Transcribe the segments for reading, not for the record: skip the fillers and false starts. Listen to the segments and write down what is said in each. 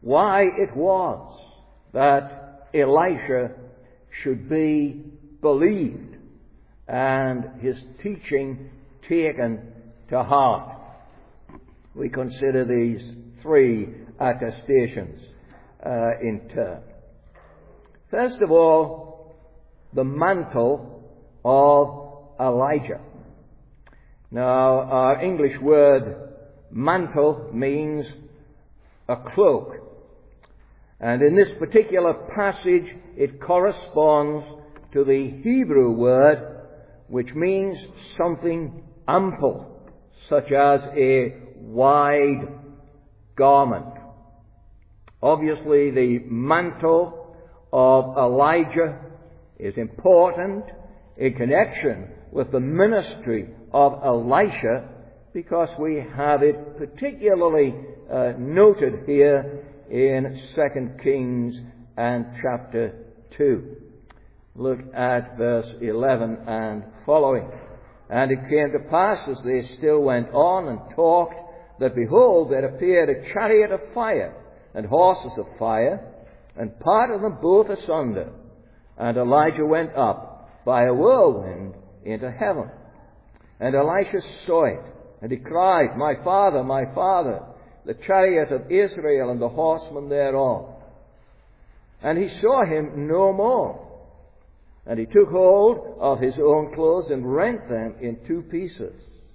why it was that Elisha should be believed and his teaching taken to heart. We consider these three attestations in turn. First of all, the mantle of Elijah. Now, our English word mantle means a cloak. And in this particular passage, it corresponds to the Hebrew word, which means something ample, such as a wide garment. Obviously, the mantle of Elijah is important in connection with the ministry of Elisha, because we have it particularly noted here in 2 Kings and chapter 2. Look at verse 11 and following. And it came to pass, as they still went on and talked, that behold, there appeared a chariot of fire and horses of fire, and parted them both asunder. And Elijah went up by a whirlwind into heaven. And Elisha saw it, and he cried, my father, the chariot of Israel and the horsemen thereof. And he saw him no more. And he took hold of his own clothes and rent them in two pieces.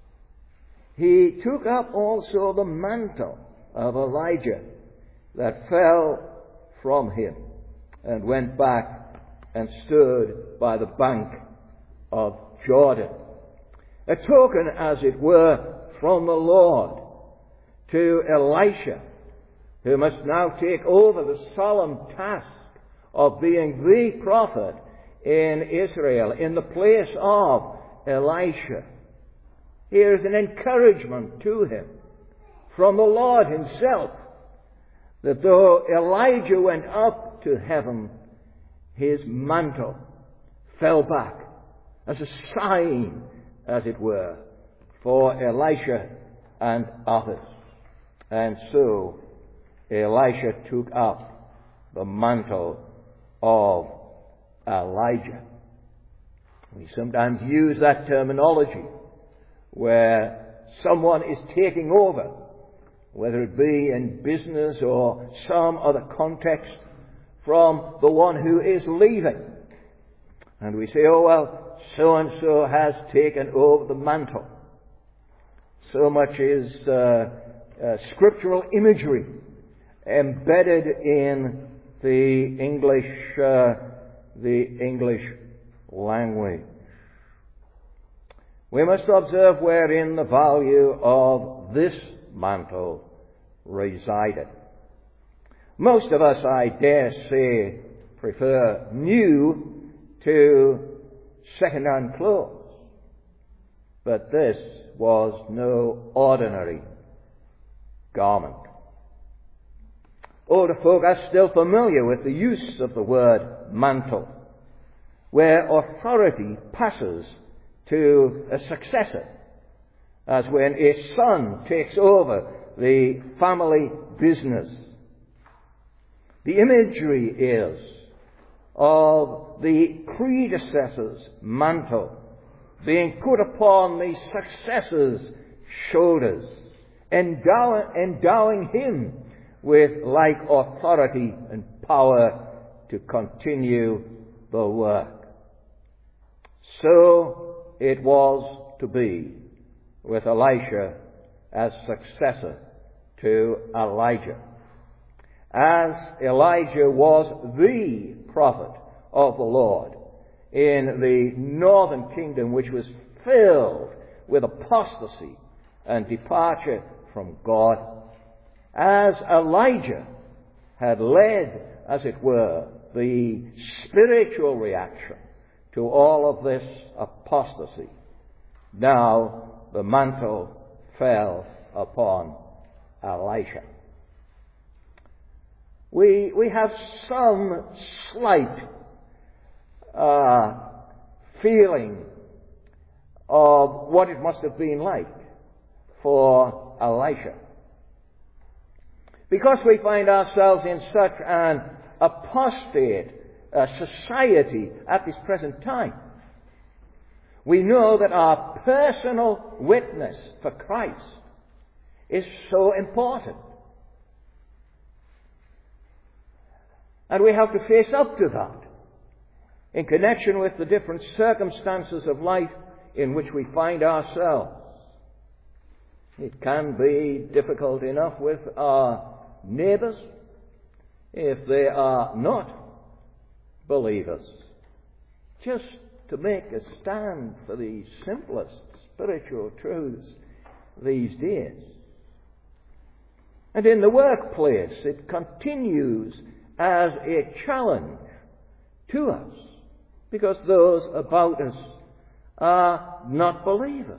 He took up also the mantle of Elijah that fell from him, and went back and stood by the bank of Jordan. A token, as it were, from the Lord to Elisha, who must now take over the solemn task of being the prophet in Israel in the place of Elisha. Here is an encouragement to him from the Lord himself, that though Elijah went up to heaven, his mantle fell back as a sign, as it were, for Elisha and others. And so Elisha took up the mantle of Elijah. We sometimes use that terminology where someone is taking over, whether it be in business or some other context, from the one who is leaving. And we say, oh well, so-and-so has taken over the mantle. So much is scriptural imagery embedded in the English language. We must observe wherein the value of this mantle resided. Most of us, I dare say, prefer new to second-hand clothes. But this was no ordinary garment. Older folk are still familiar with the use of the word mantle, where authority passes to a successor, as when a son takes over the family business. The imagery is of the predecessor's mantle being put upon the successor's shoulders, endowing him with like authority and power to continue the work. So it was to be with Elisha as successor to Elijah. As Elijah was the prophet of the Lord in the northern kingdom, which was filled with apostasy and departure from God, as Elijah had led, as it were, the spiritual reaction to all of this apostasy, now the mantle fell upon Elisha. We have some slight feeling of what it must have been like for Elisha. Because we find ourselves in such an apostate society at this present time, we know that our personal witness for Christ is so important. And we have to face up to that in connection with the different circumstances of life in which we find ourselves. It can be difficult enough with our neighbours if they are not believers, just to make a stand for the simplest spiritual truths these days. And in the workplace, it continues as a challenge to us, because those about us are not believers.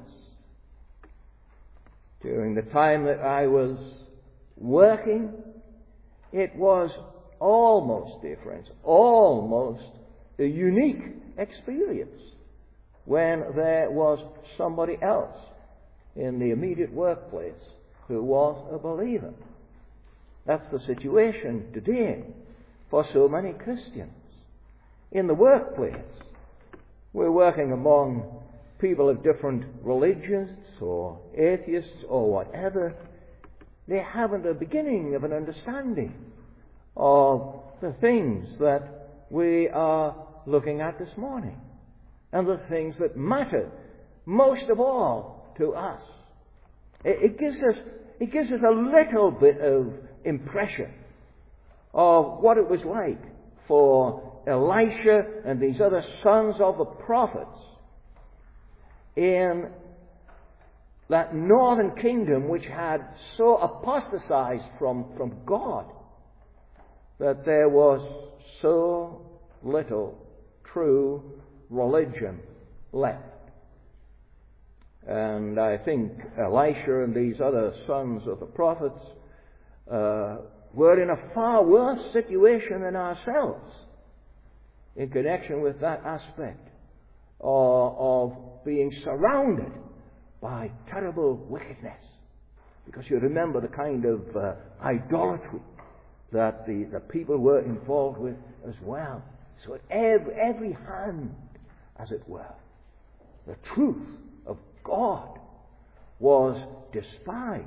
During the time that I was working, it was almost different, almost a unique experience when there was somebody else in the immediate workplace who was a believer. That's the situation today for so many Christians. In the workplace, we're working among people of different religions or atheists or whatever. They haven't a beginning of an understanding of the things that we are looking at this morning and the things that matter most of all to us. It gives us a little bit of impression of what it was like for Elisha and these other sons of the prophets in that northern kingdom which had so apostatized from God that there was so little true religion left. And I think Elisha and these other sons of the prophets were in a far worse situation than ourselves in connection with that aspect of being surrounded by terrible wickedness. Because you remember the kind of idolatry that the people were involved with as well. So at every hand, as it were, the truth of God was despised.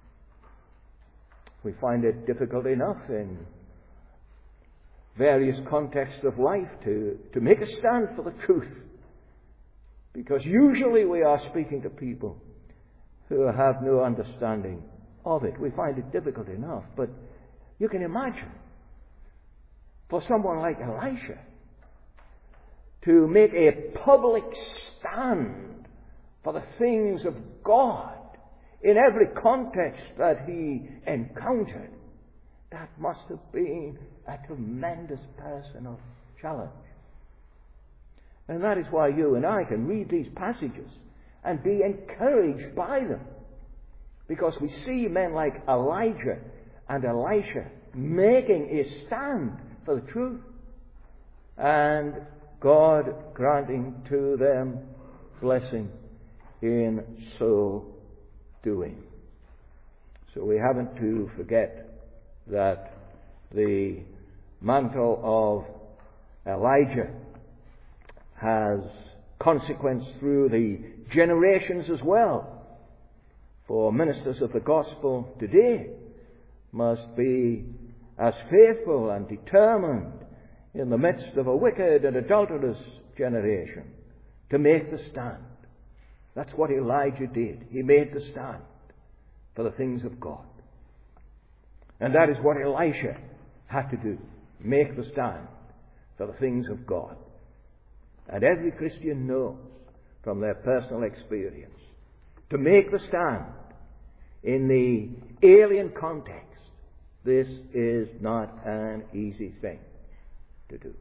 We find it difficult enough in various contexts of life to make a stand for the truth, because usually we are speaking to people who have no understanding of it. We find it difficult enough, but you can imagine for someone like Elisha to make a public stand for the things of God in every context that he encountered. That must have been a tremendous personal challenge. And that is why you and I can read these passages and be encouraged by them, because we see men like Elijah and Elisha making a stand for the truth, and God granting to them blessing in so doing. So we haven't to forget that the mantle of Elijah has consequence through the generations as well. For ministers of the gospel today must be as faithful and determined in the midst of a wicked and adulterous generation to make the stand. That's what Elijah did. He made the stand for the things of God. And that is what Elisha had to do. Make the stand for the things of God. And every Christian knows from their personal experience to make the stand in the alien context. This is not an easy thing to do.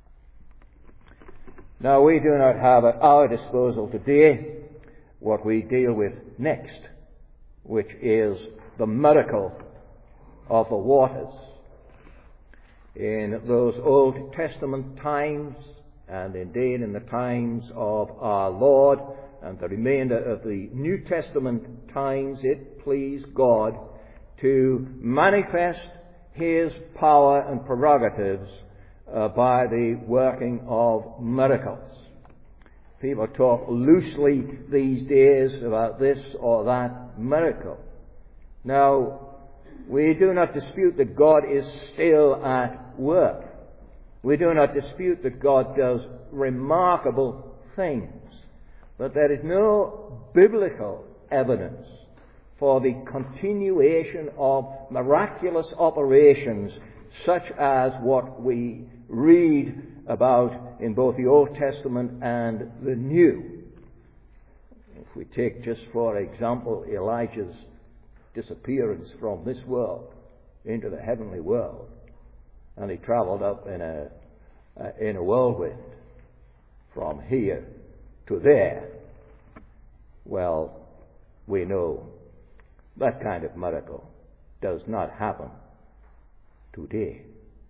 Now, we do not have at our disposal today what we deal with next, which is the miracle of the waters. In those Old Testament times, and indeed in the times of our Lord and the remainder of the New Testament times, it pleased God to manifest his power and prerogatives by the working of miracles. People talk loosely these days about this or that miracle. Now, we do not dispute that God is still at work. We do not dispute that God does remarkable things. But there is no biblical evidence for the continuation of miraculous operations such as what we read about in both the Old Testament and the New. If we take just for example Elijah's disappearance from this world into the heavenly world, and he travelled up in a whirlwind from here to there. Well, we know that kind of miracle does not happen today.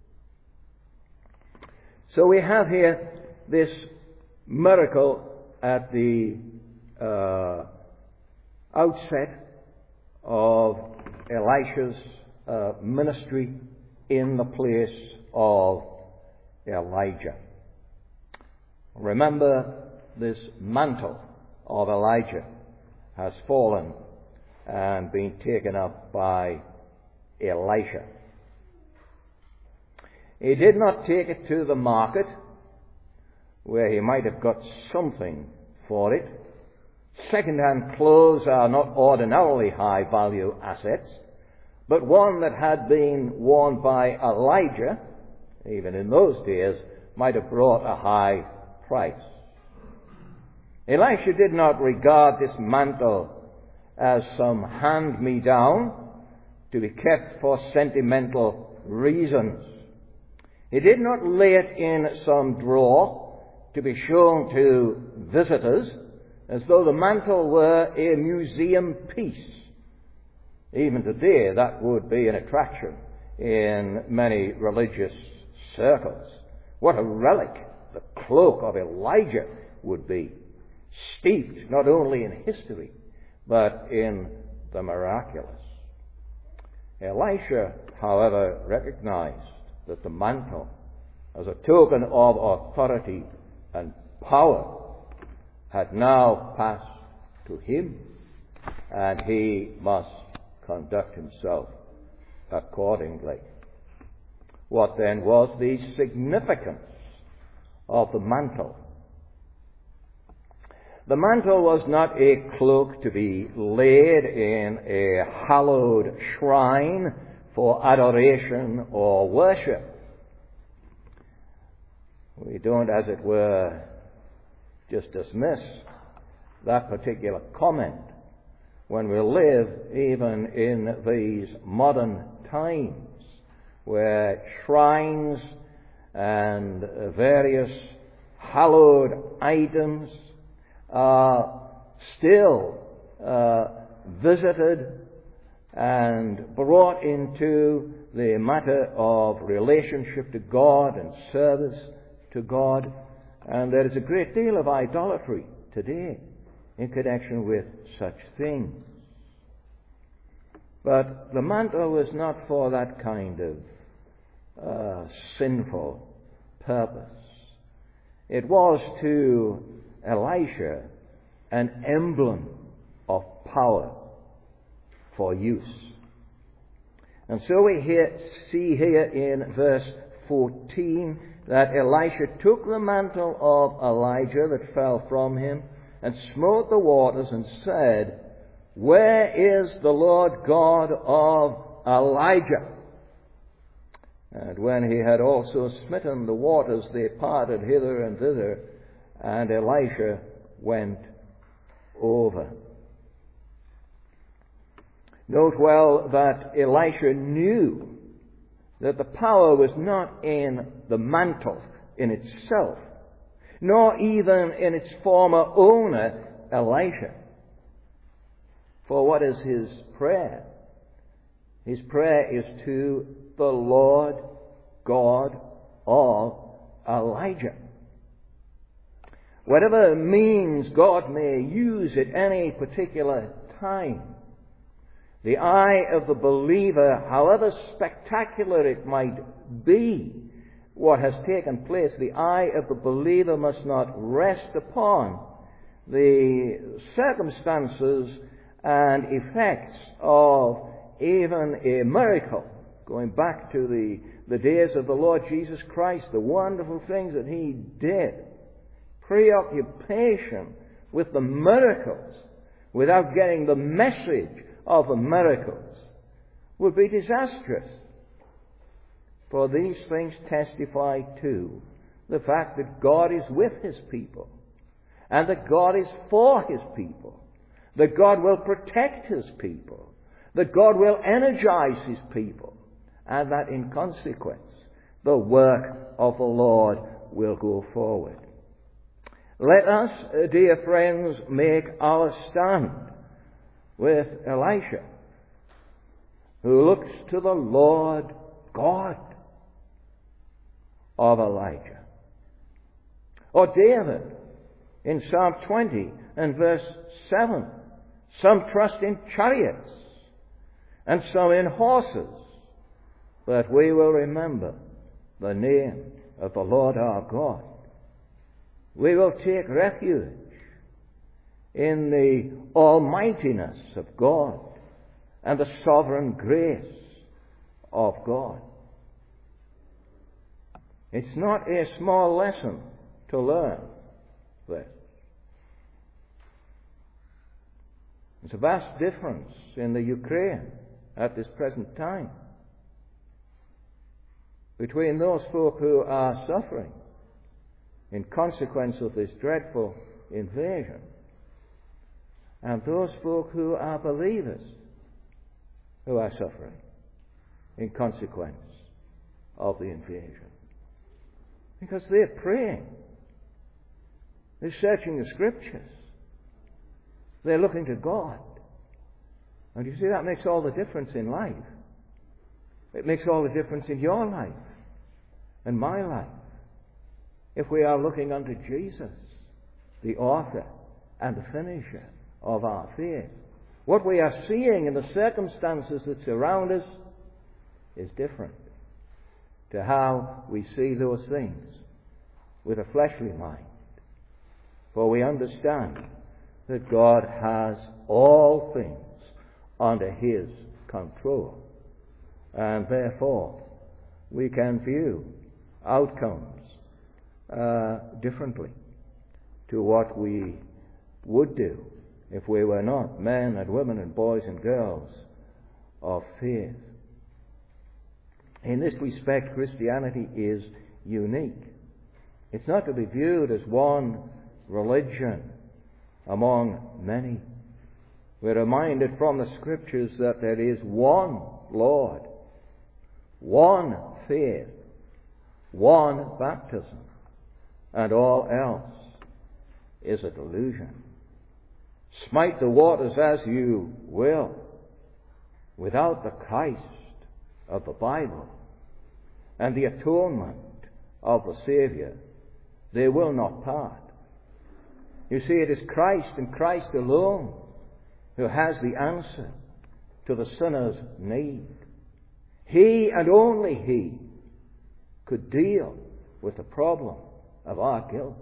So we have here this miracle at the outset of Elisha's ministry in the place of Elijah. Remember, this mantle of Elijah has fallen and been taken up by Elisha. He did not take it to the market, where he might have got something for it. Second-hand clothes are not ordinarily high-value assets, but one that had been worn by Elijah, even in those days, might have brought a high price. Elisha did not regard this mantle as some hand-me-down to be kept for sentimental reasons. He did not lay it in some drawer to be shown to visitors as though the mantle were a museum piece. Even today, that would be an attraction in many religious circles. What a relic the cloak of Elijah would be, steeped not only in history, but in the miraculous. Elisha, however, recognized that the mantle, as a token of authority and power, had now passed to him, and he must conduct himself accordingly. What then was the significance of the mantle? The mantle was not a cloak to be laid in a hallowed shrine for adoration or worship. We don't, as it were, just dismiss that particular comment when we live even in these modern times where shrines and various hallowed items are still visited and brought into the matter of relationship to God and service to God. And there is a great deal of idolatry today in connection with such things. But the mantle was not for that kind of sinful purpose. It was to Elisha an emblem of power for use. And so we see here in verse 14 that Elisha took the mantle of Elijah that fell from him and smote the waters and said, "Where is the Lord God of Elijah?" And when he had also smitten the waters, they parted hither and thither, and Elisha went over. Note well that Elisha knew that the power was not in the mantle in itself, nor even in its former owner, Elisha. For what is his prayer? His prayer is to the Lord God of Elijah. Whatever means God may use at any particular time, The eye of the believer, however spectacular it might be, what has taken place, the eye of the believer must not rest upon the circumstances and effects of even a miracle. Going back to the days of the Lord Jesus Christ, the wonderful things that He did. Preoccupation with the miracles without getting the message of the miracles would be disastrous. For these things testify to the fact that God is with His people, and that God is for His people, that God will protect His people, that God will energize His people, and that in consequence the work of the Lord will go forward. Let us, dear friends, make our stand with Elisha, who looks to the Lord God of Elijah. Or David in Psalm 20 and verse 7. Some trust in chariots and some in horses, but we will remember the name of the Lord our God. We will take refuge in the almightiness of God and the sovereign grace of God. It's not a small lesson to learn this. There's a vast difference in the Ukraine at this present time between those folk who are suffering in consequence of this dreadful invasion and those folk who are believers who are suffering in consequence of the invasion. Because they're praying. They're searching the Scriptures. They're looking to God. And you see, that makes all the difference in life. It makes all the difference in your life and my life. If we are looking unto Jesus, the author and the finisher of our faith, what we are seeing in the circumstances that surround us is different to how we see those things with a fleshly mind. For we understand that God has all things under His control, and therefore we can view outcomes differently to what we would do if we were not men and women and boys and girls of faith. In this respect, Christianity is unique. It's not to be viewed as one religion among many. We're reminded from the Scriptures that there is one Lord, one faith, one baptism, and all else is a delusion. Smite the waters as you will, without the Christ of the Bible and the atonement of the Saviour, they will not part. You see, it is Christ and Christ alone who has the answer to the sinner's need. He and only He could deal with the problem of our guilt.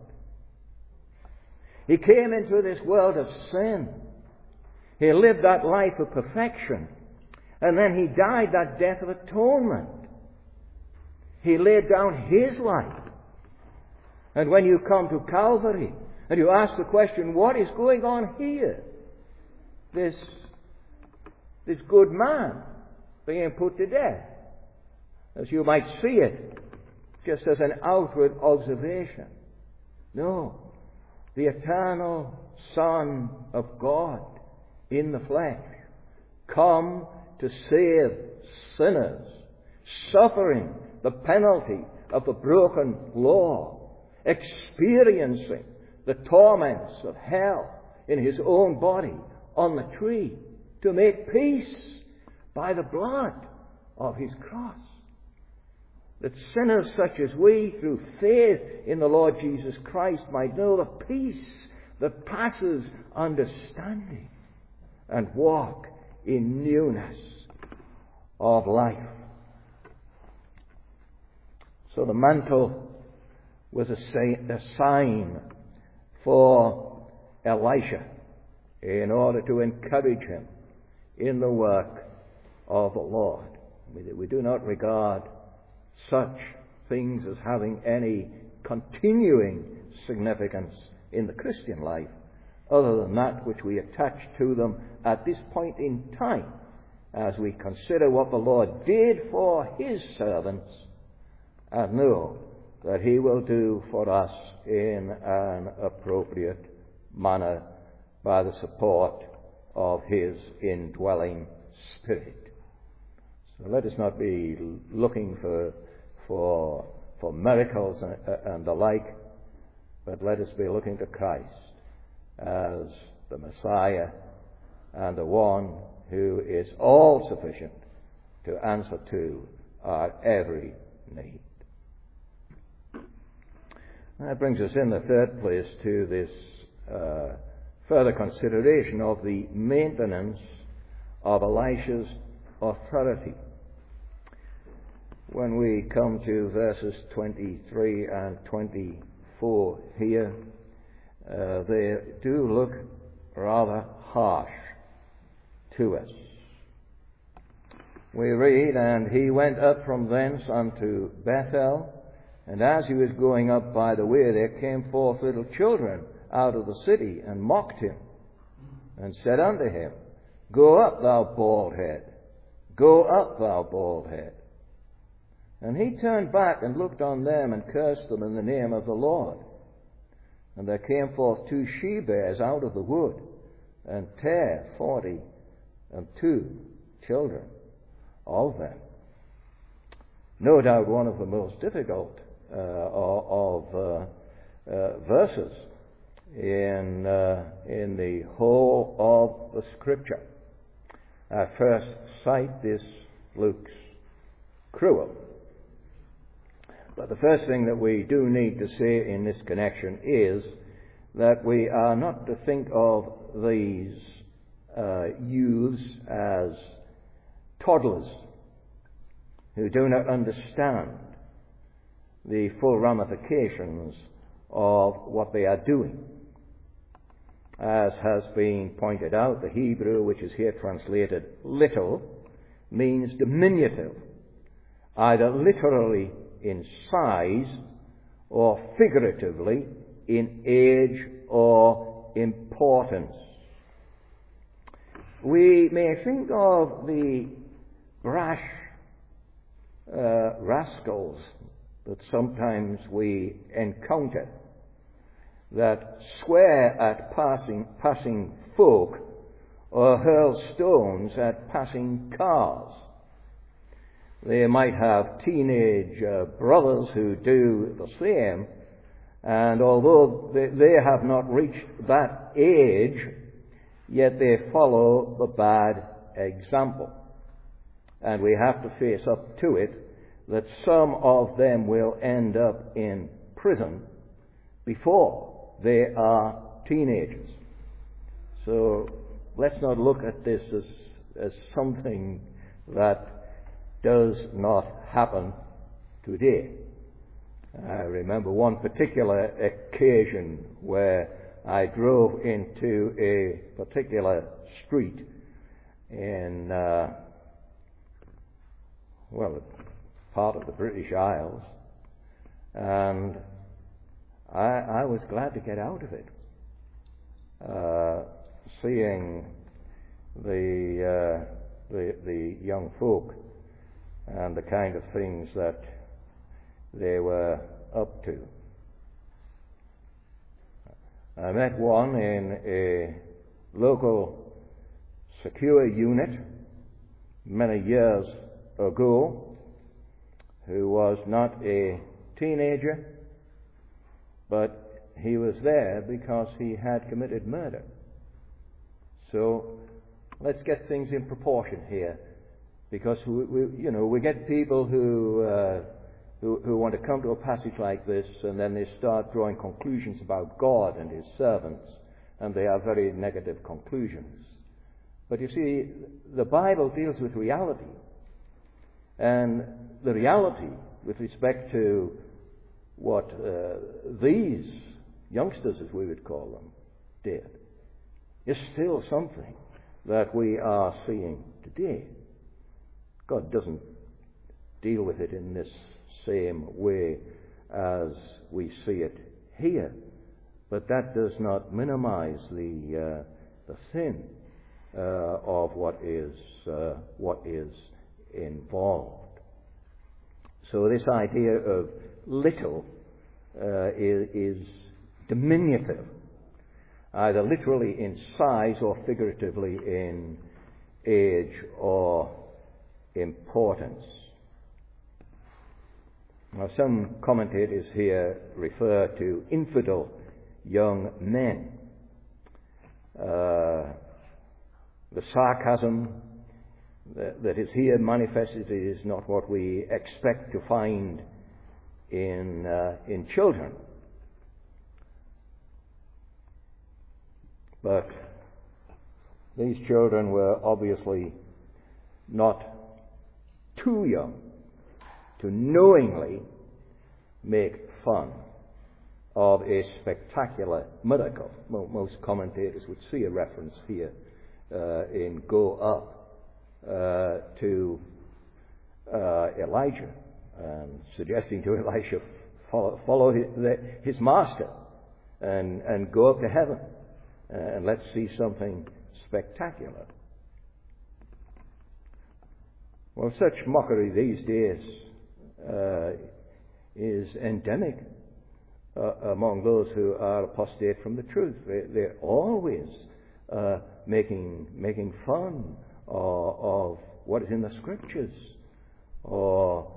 He came into this world of sin. He lived that life of perfection. And then He died that death of atonement. He laid down His life. And when you come to Calvary and you ask the question, what is going on here? This good man being put to death. As you might see it, just as an outward observation. No. The eternal Son of God in the flesh, come to save sinners, suffering the penalty of the broken law, experiencing the torments of hell in His own body on the tree, to make peace by the blood of His cross. That sinners such as we, through faith in the Lord Jesus Christ, might know the peace that passes understanding and walk in newness of life. So the mantle was a sign for Elisha in order to encourage him in the work of the Lord. We do not regard such things as having any continuing significance in the Christian life other than that which we attach to them at this point in time as we consider what the Lord did for his servants and know that he will do for us in an appropriate manner by the support of his indwelling Spirit. So let us not be looking for miracles and the like, but let us be looking to Christ as the Messiah and the one who is all sufficient to answer to our every need. That brings us in the third place to this further consideration of the maintenance of Elisha's authority. When we come to verses 23 and 24 here, they do look rather harsh to us. We read, "And he went up from thence unto Bethel, and as he was going up by the way, there came forth little children out of the city, and mocked him, and said unto him, Go up, thou bald head. Go up, thou bald head. And he turned back and looked on them, and cursed them in the name of the Lord. And there came forth 2 she-bears out of the wood, and tare 42 children of them." No doubt one of the most difficult of verses in the whole of the Scripture. At first sight, this looks cruel. But the first thing that we do need to say in this connection is that we are not to think of these youths as toddlers who do not understand the full ramifications of what they are doing. As has been pointed out, the Hebrew, which is here translated little, means diminutive, either literally in size or figuratively in age or importance. We may think of the brash rascals that sometimes we encounter that swear at passing folk or hurl stones at passing cars. They might have teenage brothers who do the same, and although they have not reached that age, yet they follow the bad example. And we have to face up to it that some of them will end up in prison before they are teenagers. So let's not look at this as something that does not happen today. I remember one particular occasion where I drove into a particular street in, part of the British Isles, and I was glad to get out of it, seeing the young folk and the kind of things that they were up to. I met one in a local secure unit many years ago who was not a teenager, but he was there because he had committed murder. So let's get things in proportion here, because we get people who want to come to a passage like this, and then they start drawing conclusions about God and his servants, and they are very negative conclusions. But you see, the Bible deals with reality. And the reality with respect to what these youngsters, as we would call them, did, is still something that we are seeing today. God doesn't deal with it in this same way as we see it here, but that does not minimize the sin of what is involved. So this idea of little is diminutive, either literally in size or figuratively in age or importance. Now, some commentators here refer to infidel young men. The sarcasm that is here manifested is not what we expect to find in children. But these children were obviously not too young to knowingly make fun of a spectacular miracle. Most commentators would see a reference here in Go Up to Elijah, suggesting to Elisha, follow his master and go up to heaven, and let's see something spectacular. Well, such mockery these days is endemic among those who are apostate from the truth. They're always making fun of what is in the Scriptures, or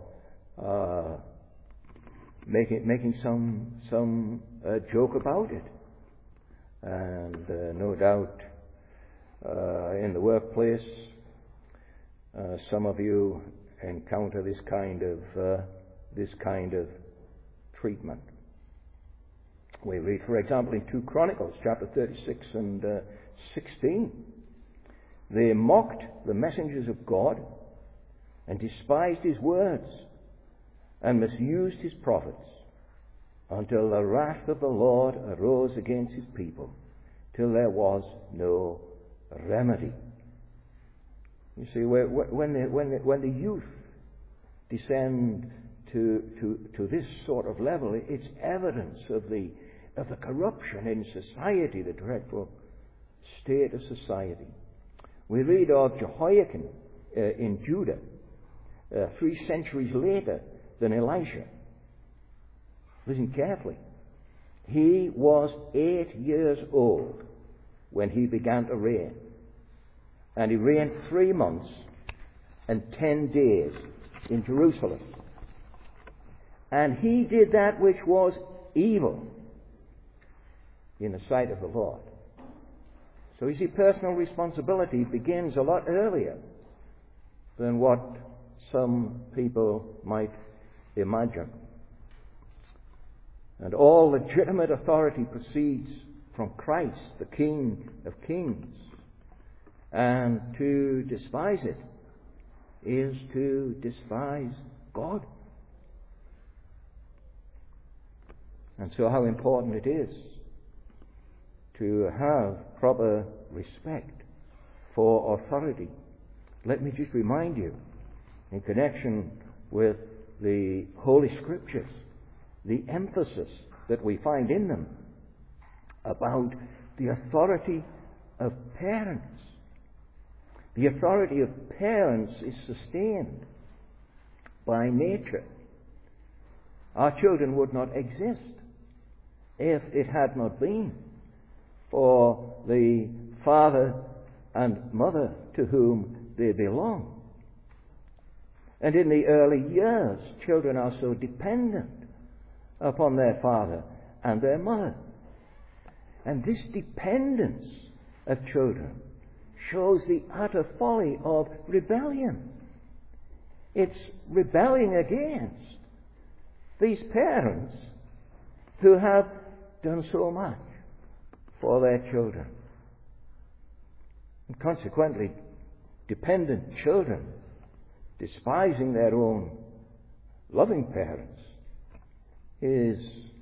making some joke about it. And no doubt in the workplace, some of you encounter this kind of treatment. We read, for example, in 2 Chronicles, chapter 36 and 16. They mocked the messengers of God and despised his words and misused his prophets until the wrath of the Lord arose against his people, till there was no remedy. You see, when the youth descend to this sort of level, it's evidence of the corruption in society, the dreadful state of society. We read of Jehoiakim in Judah 3 centuries later than Elisha. Listen carefully. He was 8 years old when he began to reign. And he reigned 3 months and 10 days in Jerusalem. And he did that which was evil in the sight of the Lord. So you see, personal responsibility begins a lot earlier than what some people might imagine. And all legitimate authority proceeds from Christ, the King of Kings. And to despise it is to despise God. And so how important it is to have proper respect for authority. Let me just remind you, in connection with the Holy Scriptures, the emphasis that we find in them about the authority of parents. The authority of parents is sustained by nature. Our children would not exist if it had not been for the father and mother to whom they belong. And in the early years, children are so dependent upon their father and their mother. And this dependence of children shows the utter folly of rebellion. It's rebelling against these parents who have done so much for their children. And consequently, dependent children despising their own loving parents is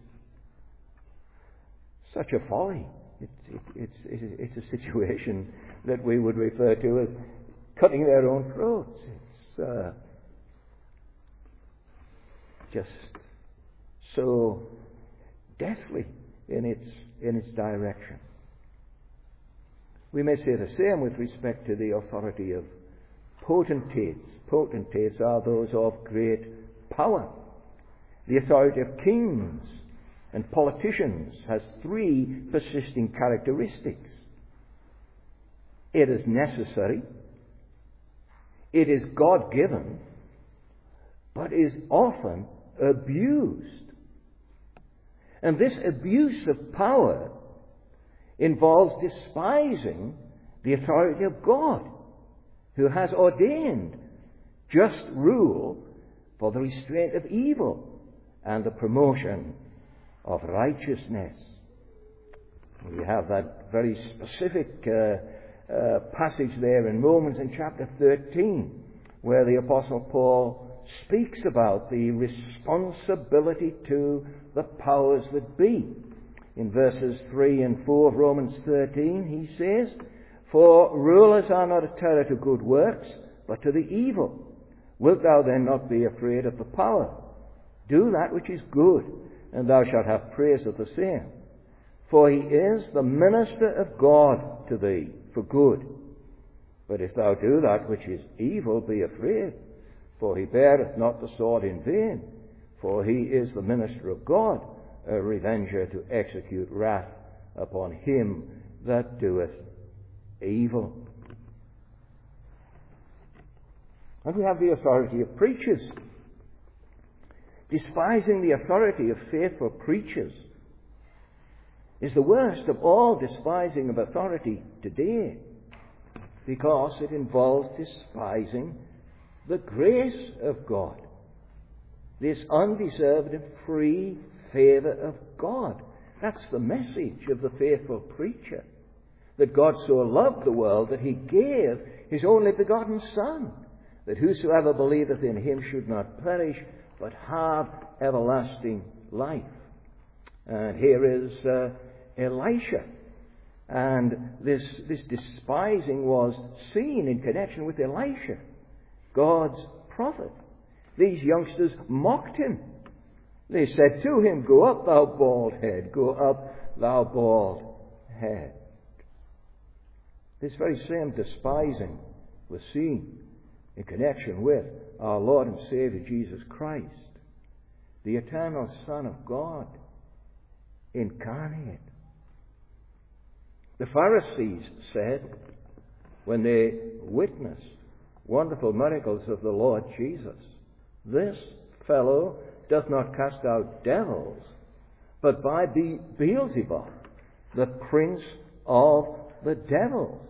such a folly. It's a situation that we would refer to as cutting their own throats. It's just so deathly in its direction. We may say the same with respect to the authority of potentates. Potentates are those of great power. The authority of kings and politicians has three persisting characteristics. It is necessary, it is God-given, but is often abused. And this abuse of power involves despising the authority of God, who has ordained just rule for the restraint of evil and the promotion of righteousness. We have that very specific passage there in Romans in chapter 13, where the Apostle Paul speaks about the responsibility to the powers that be. In verses 3 and 4 of Romans 13, he says, "For rulers are not a terror to good works, but to the evil. Wilt thou then not be afraid of the power? Do that which is good, and thou shalt have praise of the same. For he is the minister of God to thee for good. But if thou do that which is evil, be afraid, for he beareth not the sword in vain, for he is the minister of God, a revenger to execute wrath upon him that doeth evil." And we have the authority of preachers. Despising the authority of faithful preachers is the worst of all despising of authority today, because it involves despising the grace of God, this undeserved and free favour of God. That's the message of the faithful preacher, that God so loved the world that he gave his only begotten Son, that whosoever believeth in him should not perish, but have everlasting life. And here is Elisha. And this despising was seen in connection with Elisha, God's prophet. These youngsters mocked him. They said to him, "Go up, thou bald head. Go up, thou bald head." This very same despising was seen in connection with our Lord and Saviour Jesus Christ, the eternal Son of God, incarnate. The Pharisees said, when they witnessed wonderful miracles of the Lord Jesus, "This fellow doth not cast out devils, but by Beelzebub, the prince of the devils."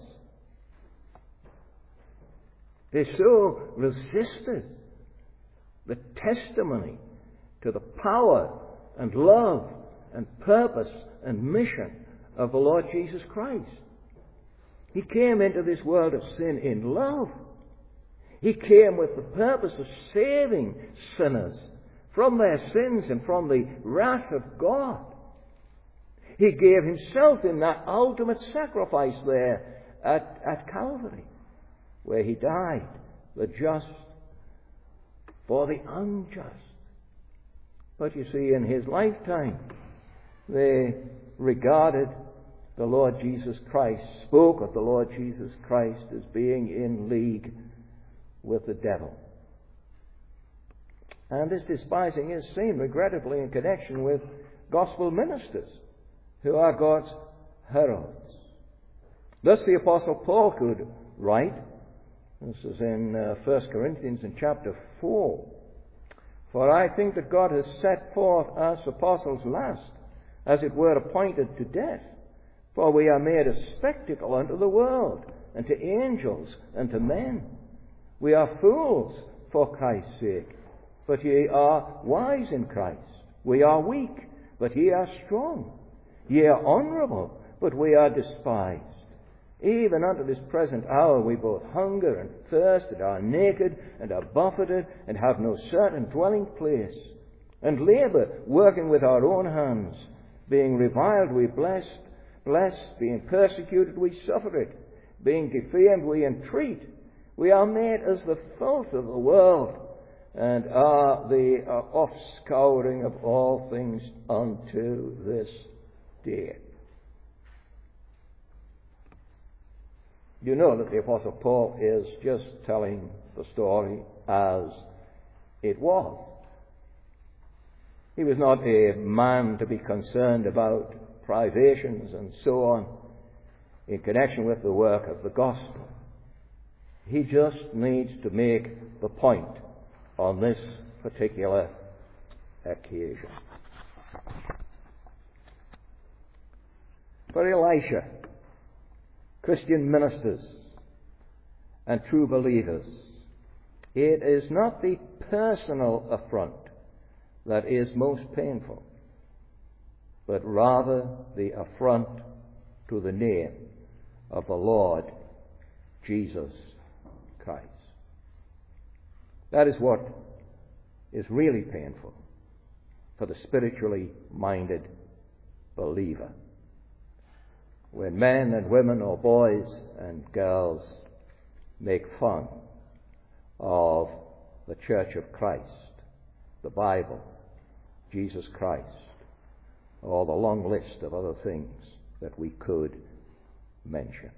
They so resisted the testimony to the power and love and purpose and mission of the Lord Jesus Christ. He came into this world of sin in love. He came with the purpose of saving sinners from their sins and from the wrath of God. He gave himself in that ultimate sacrifice there at Calvary, where he died, the just for the unjust. But you see, in his lifetime, they regarded the Lord Jesus Christ, spoke of the Lord Jesus Christ as being in league with the devil. And this despising is seen, regrettably, in connection with gospel ministers, who are God's heralds. Thus the Apostle Paul could write, this is in 1 Corinthians in chapter 4, "For I think that God has set forth us apostles last, as it were appointed to death. For we are made a spectacle unto the world, and to angels, and to men. We are fools for Christ's sake, but ye are wise in Christ. We are weak, but ye are strong. Ye are honourable, but we are despised. Even unto this present hour we both hunger and thirst, and are naked, and are buffeted, and have no certain dwelling place, and labour, working with our own hands. Being reviled we bless, being persecuted we suffer it, being defamed we entreat. We are made as the filth of the world, and are the offscouring of all things unto this day. You know that the Apostle Paul is just telling the story as it was. He was not a man to be concerned about privations and so on in connection with the work of the gospel. He just needs to make the point on this particular occasion. For Elisha, Christian ministers and true believers, it is not the personal affront that is most painful, but rather the affront to the name of the Lord Jesus Christ. That is what is really painful for the spiritually minded believer. When men and women or boys and girls make fun of the Church of Christ, the Bible, Jesus Christ, or the long list of other things that we could mention.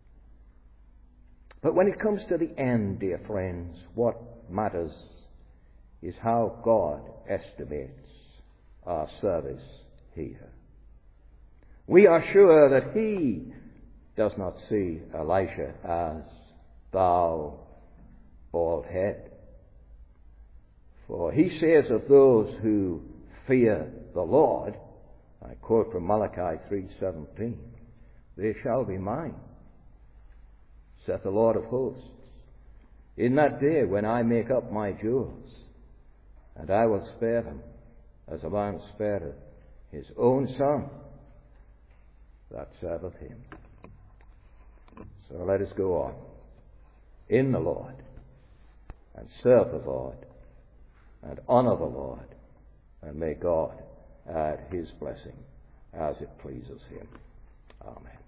But when it comes to the end, dear friends, what matters is how God estimates our service here. We are sure that he does not see Elisha as thou bald head. For he says of those who fear the Lord, I quote from Malachi 3:17, they shall be mine, saith the Lord of hosts, in that day when I make up my jewels, and I will spare them as a man spareth his own son that serveth him. So let us go on in the Lord and serve the Lord and honour the Lord, and may God add his blessing as it pleases him. Amen.